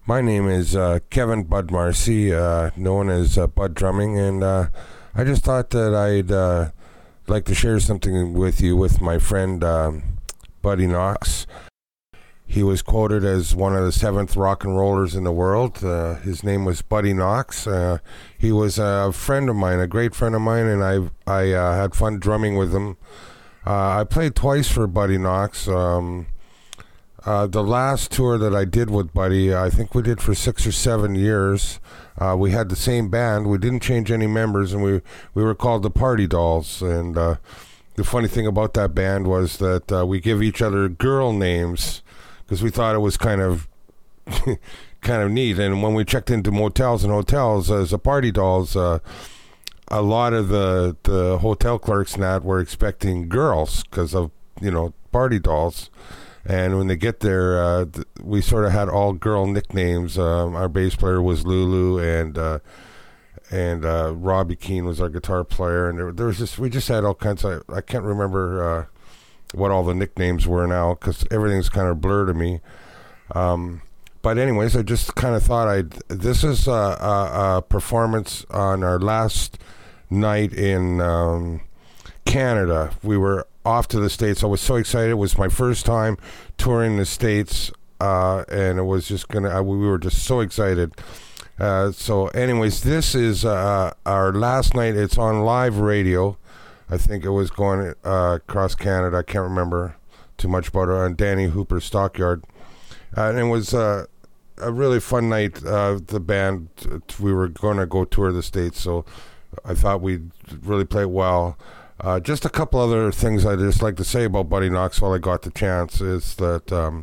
My name is Kevin Bud Marcy, known as Bud Drumming, and I just thought that I'd like to share something with you with my friend Buddy Knox. He was quoted as one of the 7th rock and rollers in the world. His name was Buddy Knox. He was a friend of mine, a great friend of mine, and I had fun drumming with him. I played twice for Buddy Knox. The last tour that I did with Buddy, I think we did for 6 or 7 years. We had the same band. We didn't change any members, and we were called the Party Dolls. And the funny thing about that band was that we give each other girl names because we thought it was kind of neat. And when we checked into motels and hotels as the Party Dolls, a lot of the hotel clerks and that were expecting girls because of, Party Dolls. And when they get there, we sort of had all girl nicknames. Our bass player was Lulu, and Robbie Keane was our guitar player. And we just had all kinds of. I can't remember what all the nicknames were now because everything's kind of blurred to me. But anyways, I just kind of thought this is a performance on our last night in Canada. We were off to the States. I was so excited. It was my first time touring the States, and it was just we were just so excited. So anyways, this is our last night. It's on live radio. I think it was going across Canada. I can't remember too much about it, on Danny Hooper's Stockyard. And it was a really fun night. The band, we were going to go tour the States, so I thought we'd really play well. Just a couple other things I'd just like to say about Buddy Knox while I got the chance is that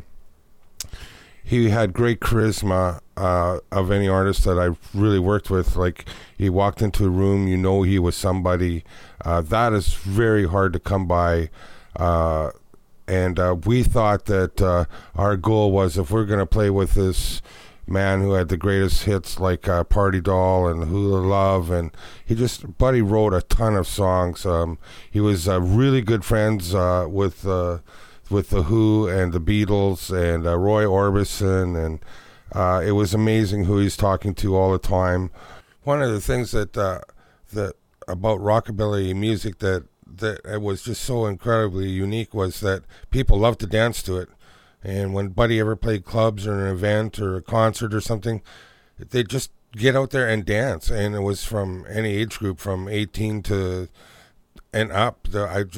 he had great charisma of any artist that I've really worked with. Like, he walked into a room, he was somebody. That is very hard to come by. And we thought that our goal was, if we're going to play with this man who had the greatest hits like Party Doll and Hula Love, and Buddy wrote a ton of songs. He was really good friends with the Who and the Beatles and Roy Orbison, and it was amazing who he's talking to all the time. One of the things that about rockabilly music that it was just so incredibly unique was that people loved to dance to it. And when Buddy ever played clubs or an event or a concert or something, they'd just get out there and dance. And it was from any age group, from 18 to and up.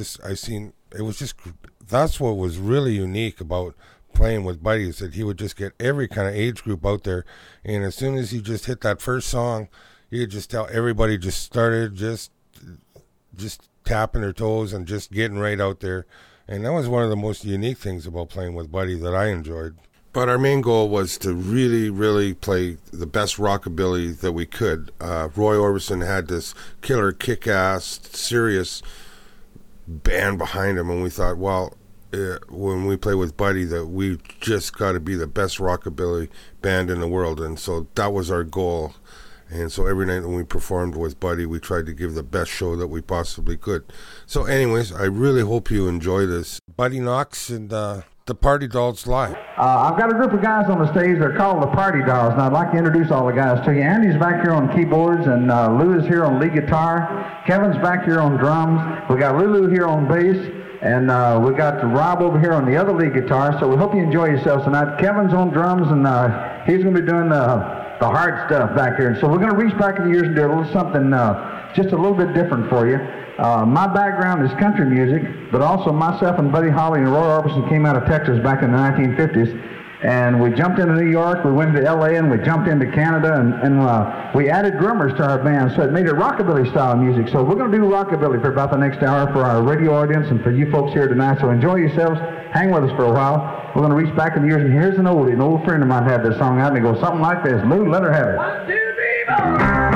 That's what was really unique about playing with Buddy, is that he would just get every kind of age group out there. And as soon as he just hit that first song, you could just tell everybody just started just tapping their toes and just getting right out there. And that was one of the most unique things about playing with Buddy that I enjoyed. But our main goal was to really, really play the best rockabilly that we could. Roy Orbison had this killer, kick-ass, serious band behind him, and we thought, when we play with Buddy, that we just got to be the best rockabilly band in the world. And so that was our goal. And so every night when we performed with Buddy, we tried to give the best show that we possibly could. So anyways, I really hope you enjoy this. Buddy Knox and the Party Dolls live. I've got a group of guys on the stage. They're called the Party Dolls, and I'd like to introduce all the guys to you. Andy's back here on keyboards, and Lou is here on lead guitar. Kevin's back here on drums. We got Lulu here on bass, and we got Rob over here on the other lead guitar. So we hope you enjoy yourselves tonight. Kevin's on drums, and he's going to be doing the hard stuff back here. And so we're going to reach back in the years and do a little something just a little bit different for you. My background is country music, but also myself and Buddy Holly and Roy Orbison came out of Texas back in the 1950s. And we jumped into New York, we went to L.A., and we jumped into Canada, and we added drummers to our band, so it made it rockabilly style music. So we're going to do rockabilly for about the next hour for our radio audience and for you folks here tonight. So enjoy yourselves. Hang with us for a while. We're going to reach back in the years, and here's an old friend of mine had this song out, and it goes something like this. Lou, let her have it. 1, 2, 3, 4.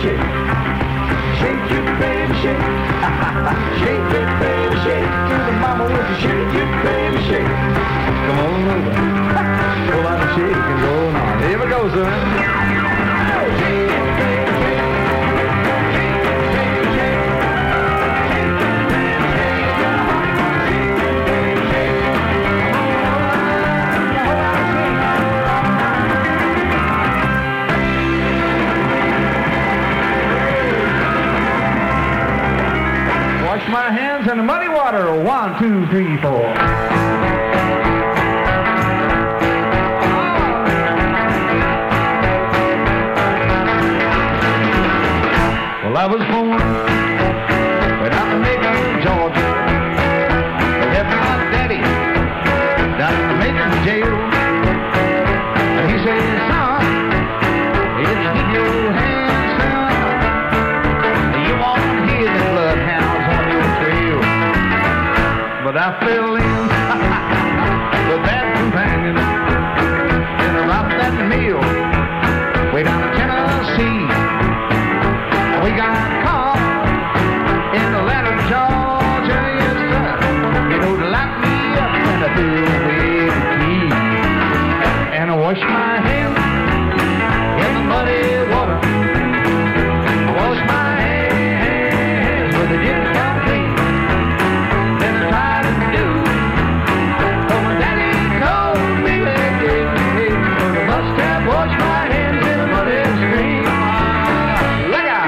shake. Shake it, baby, shake. Shake it, baby, shake. To the mama with the shake it, baby, shake. Come on over. Pull out the shake and go on. Here we go, son. Shake it, baby, shake. Wash my hands in the muddy water. 1, 2, 3, 4. Well, I was born without the Macon, Georgia. I left my daddy down in the Macon jail. And he said, son, if you keep your hands down, you won't hear the bloodhounds on your trail. But I fell in with that companion in a rock that mill way down in Tennessee. We got caught in Atlanta, Georgia, yes sir. You know, to lock me up and I threw away the key. And I washed my hands in the muddy water. I washed my hands, but they didn't come clean. Then I tried to do what my daddy told me they did. But I must have washed my hands in the muddy stream. Look out!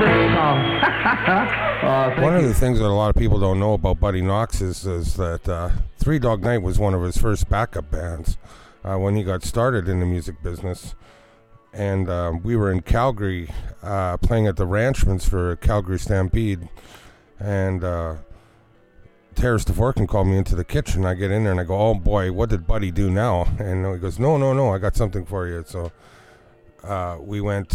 great song. One of the things that a lot of people don't know about Buddy Knox is that Three Dog Night was one of his first backup bands when he got started in the music business. And we were in Calgary playing at the Ranchmans for Calgary Stampede. And Terrace DeVorkin called me into the kitchen. I get in there and I go, oh boy, what did Buddy do now? And he goes, no, I got something for you. So we went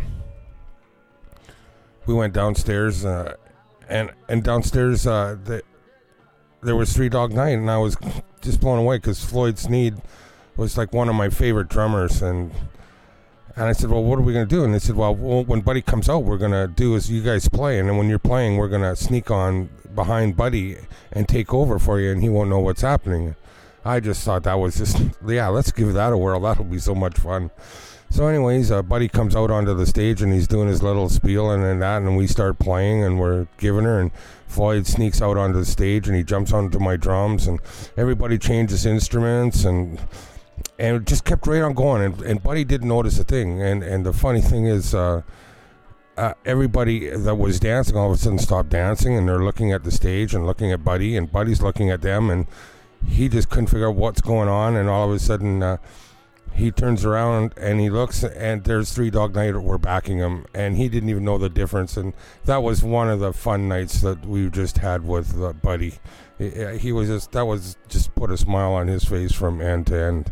downstairs, and downstairs there was Three Dog Night, and I was just blown away because Floyd Sneed was like one of my favorite drummers, and I said, well, what are we going to do? And they said, well, when Buddy comes out, we're going to do as you guys play, and then when you're playing, we're going to sneak on behind Buddy and take over for you, and he won't know what's happening. I just thought that was just, yeah, let's give that a whirl. That'll be so much fun. So anyways, Buddy comes out onto the stage, and he's doing his little spiel and that, and we start playing, and we're giving her, and Floyd sneaks out onto the stage, and he jumps onto my drums, and everybody changes instruments, and it just kept right on going, and Buddy didn't notice a thing, and the funny thing is, everybody that was dancing all of a sudden stopped dancing, and they're looking at the stage and looking at Buddy, and Buddy's looking at them, and he just couldn't figure out what's going on, and all of a sudden he turns around and he looks, and there's Three Dog Night were backing him, and he didn't even know the difference. And that was one of the fun nights that we just had with Buddy. He was just put a smile on his face from end to end.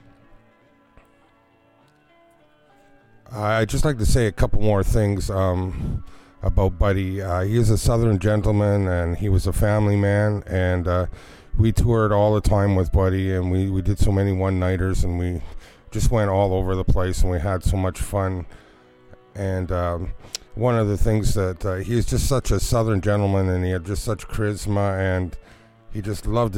I'd just like to say a couple more things about Buddy. He is a Southern gentleman, and he was a family man, and we toured all the time with Buddy, and we did so many one-nighters, and we just went all over the place, and we had so much fun. And one of the things that he is just such a Southern gentleman, and he had just such charisma, and he just loved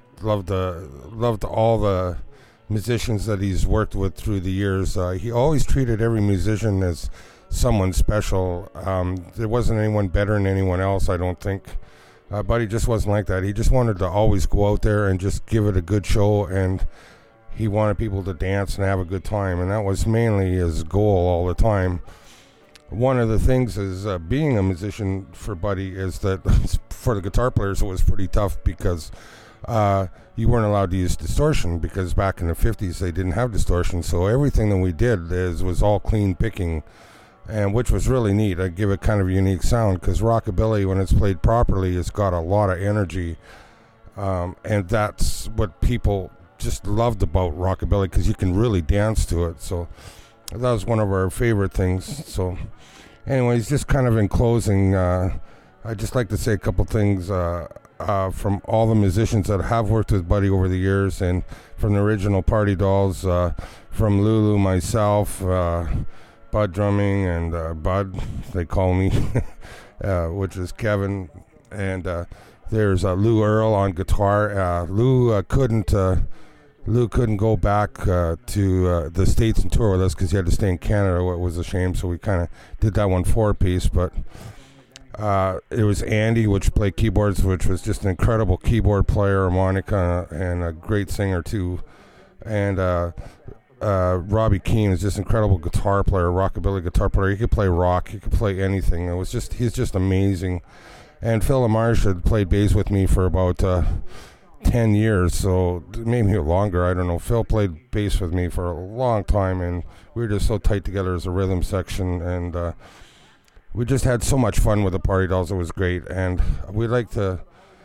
all the musicians that he's worked with through the years. He always treated every musician as someone special. There wasn't anyone better than anyone else, I don't think. But he just wasn't like that. He just wanted to always go out there and just give it a good show, and he wanted people to dance and have a good time, and that was mainly his goal all the time. One of the things is being a musician for Buddy is that for the guitar players it was pretty tough because you weren't allowed to use distortion, because back in the 50s they didn't have distortion, so everything that we did was all clean picking, and which was really neat. I give it kind of a unique sound, because rockabilly, when it's played properly, it's got a lot of energy, and that's what people just loved about rockabilly, because you can really dance to it. So that was one of our favorite things. So anyways, just kind of in closing, I'd just like to say a couple things from all the musicians that have worked with Buddy over the years, and from the original Party Dolls, from Lulu, myself, Bud Drumming, and Bud, they call me, which is Kevin, and there's Lou Earl on guitar. Lou couldn't go back to the States and tour with us because he had to stay in Canada. It was a shame, so we kind of did that one 4-piece, but it was Andy, which played keyboards, which was just an incredible keyboard player, harmonica, and a great singer too. And Robbie Keane is just an incredible guitar player, rockabilly guitar player. He could play rock, he could play anything. He's just amazing. And Phil LaMarche had played bass with me for about 10 years, so maybe longer, I don't know. Phil played bass with me for a long time, and we were just so tight together as a rhythm section, and we just had so much fun with the Party Dolls. It was great, and we'd like to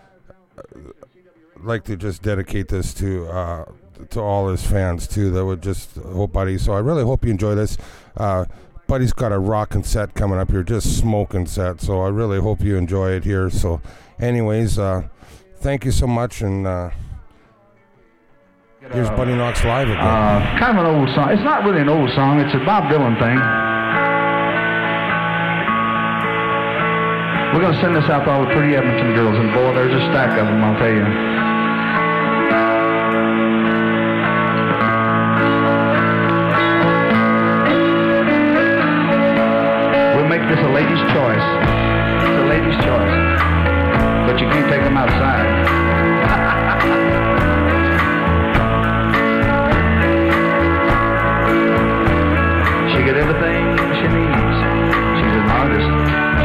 just dedicate this to all his fans too that would just hope Buddy. So I really hope you enjoy this. Buddy's got a rockin' set coming up here, just smoking set, so I really hope you enjoy it here. So anyways, thank you so much, and here's Buddy Knox live again. Kind of an old song. It's not really an old song. It's a Bob Dylan thing. We're going to send this out to all the pretty Edmonton girls, and boy, there's a stack of them, I'll tell you. We'll make this a lady's choice. It's a lady's choice. But you can't take them outside. She got everything she needs. She's an artist.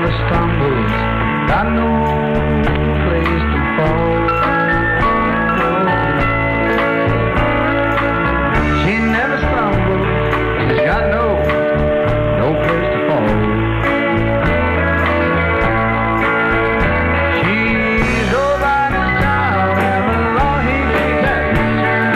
never stumbles, got no place to fall. She never stumbles, she's got no place to fall. She's nobody's child, and the Lord he takes her.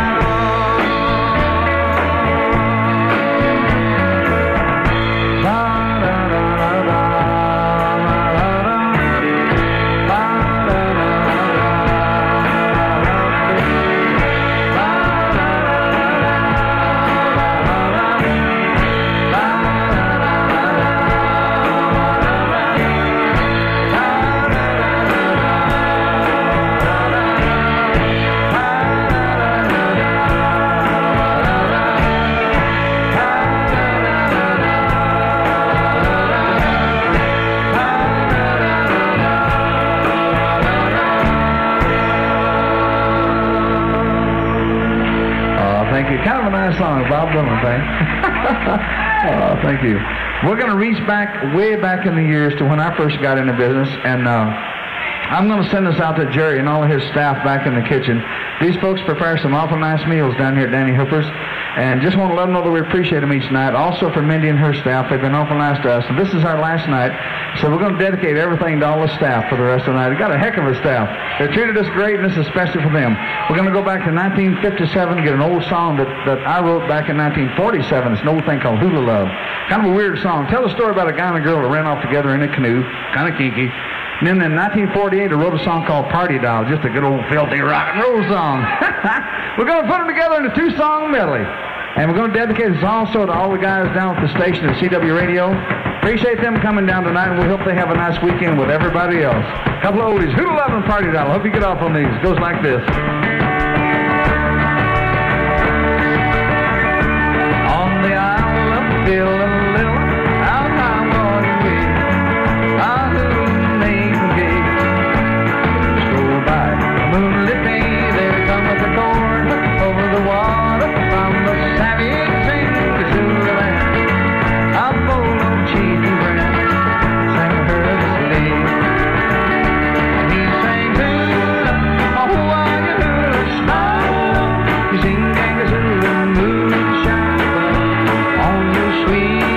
Thank you. Kind of a nice song, Bob Dylan thing. Oh, thank you. We're going to reach back, way back in the years to when I first got into business, and I'm going to send this out to Jerry and all of his staff back in the kitchen. These folks prepare some awful nice meals down here at Danny Hooper's, and just want to let them know that we appreciate them each night. Also for Mindy and her staff, they've been awful nice to us, and this is our last night, so we're going to dedicate everything to all the staff for the rest of the night. We've got a heck of a staff. They treated us great, and this is especially for them. We're going to go back to 1957, get an old song that I wrote back in 1947. It's an old thing called Hula Love. Kind of a weird song. Tell a story about a guy and a girl that ran off together in a canoe, kind of kinky. And then in 1948, I wrote a song called Party Doll, just a good old filthy rock and roll song. We're going to put them together in a two-song medley. And we're going to dedicate this also to all the guys down at the station at CW Radio. Appreciate them coming down tonight, and we hope they have a nice weekend with everybody else. A couple of oldies, Hula Love and Party Doll. I hope you get off on these. It goes like this. On the Isle of Bill and Lil, out by Waterway, our hula name gay. Stroll by a moonlit day, there comes the corn over the water from the savage Zululand. A bowl of cheese and bread, sang her the sleigh. And he sang hula, oh why you hula star. You sing Zulu moonshine on your sweet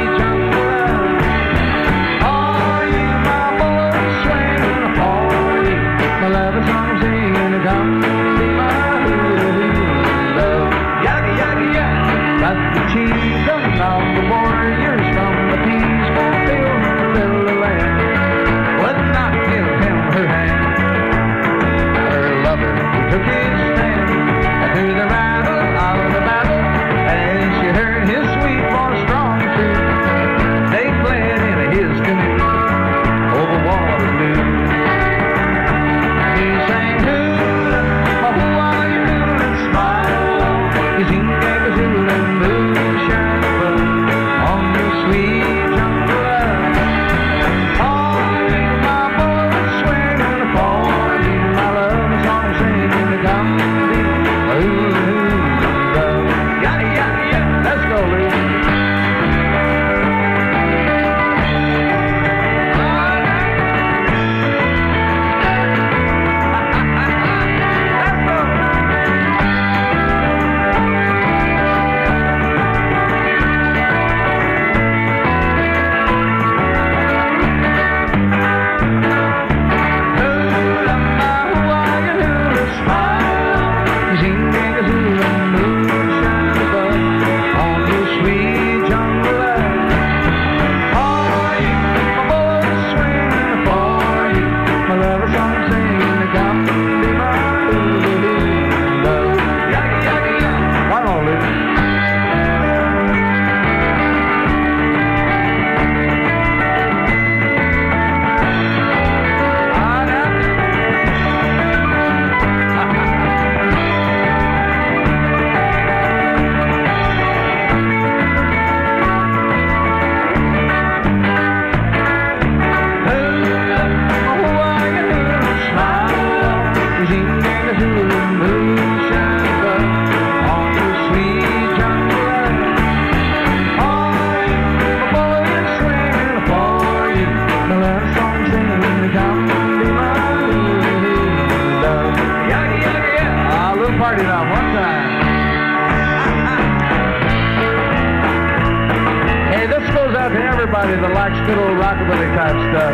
everybody that likes good old rockabilly type stuff.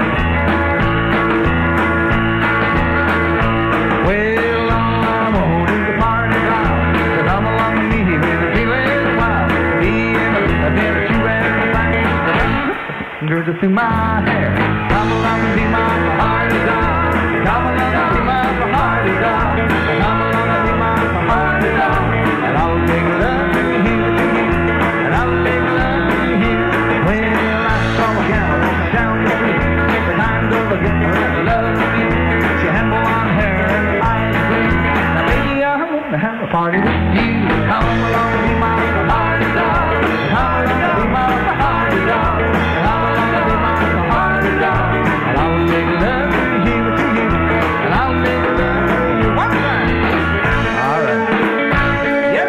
Well, I'm holding the party down, so come along with me when the feeling is wild. Me and a dinner, two and a bang, girls through my hair. Come along and be my party down. Come along and be my party down. Come along and be my party down. And I'll make love to you, and I'll make love to you. Well, I saw a gal down the street, the kind of a girl that loves me. She had blonde hair and eyes green. Now baby, I want to have a party with you. Come along and be my party down. Come along and be my party down. Come along and be my party down. And I'll make love to you, and I'll make love to you one time. All right. Yep.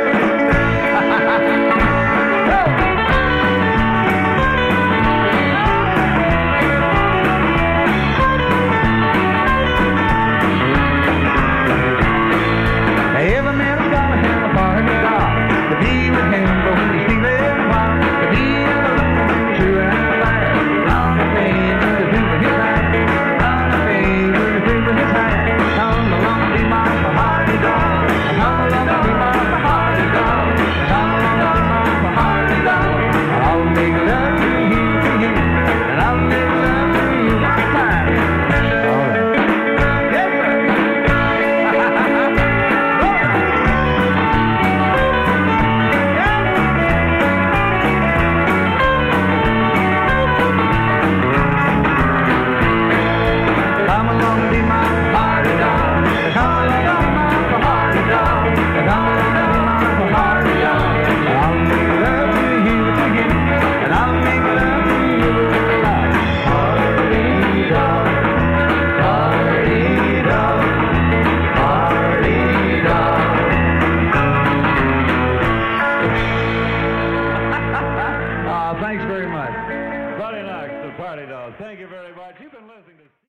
Go. Every man's gotta have a party doll to be with him, but when he's feeling wild, to be true and fair. Round the baby to do with his hand, round the baby to do with his hand. Come along and be my party doll. Come along and be my party doll. Come along and be my party doll. I'll make love to you, and I'll make love to you one time. All right. Yes, sir. Come along and be my party doll. Come along and be my party doll. Come along and be my party doll. I'll make love to you, and I'll make love to you. Party doll, party doll, party doll. Thanks very much. Buddy Knox, the Party Doll. Thank you very much. You've been listening to